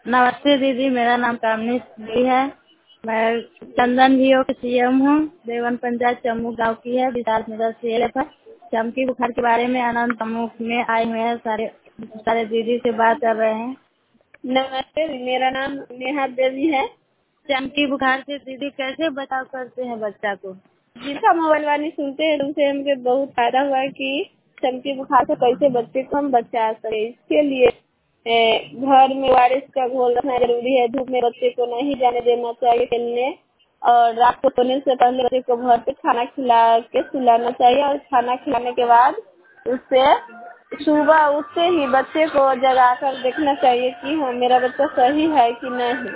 नमस्ते दीदी, मेरा नाम कामनी देवी है। मैं चंदन जीओ की सीएम हूँ। देवन पंचायत चम्मू गांव की है। विशाल नगर CLF है। चमकी बुखार के बारे में आनंद समूह में आए हुए हैं। सारे दीदी से बात कर रहे हैं। नमस्ते, मेरा नाम नेहा देवी है। चमकी बुखार से दीदी कैसे बचाव करते हैं बच्चा को? जिसका मोबाइल वाणी सुनते हैं उनसे हमको बहुत फायदा हुआ है कि चमकी बुखार से कैसे बच्चे को हम बचा सके। इसके लिए घर में ORS का घोल रखना जरूरी है। धूप में बच्चे को नहीं जाने देना चाहिए खेलने, और रात को सोने से पहले बच्चे को भर पेट खाना खिला के सुलाना चाहिए। और खाना खिलाने के बाद उससे सुबह उससे ही बच्चे को जगाकर देखना चाहिए कि हाँ, मेरा बच्चा सही है कि नहीं।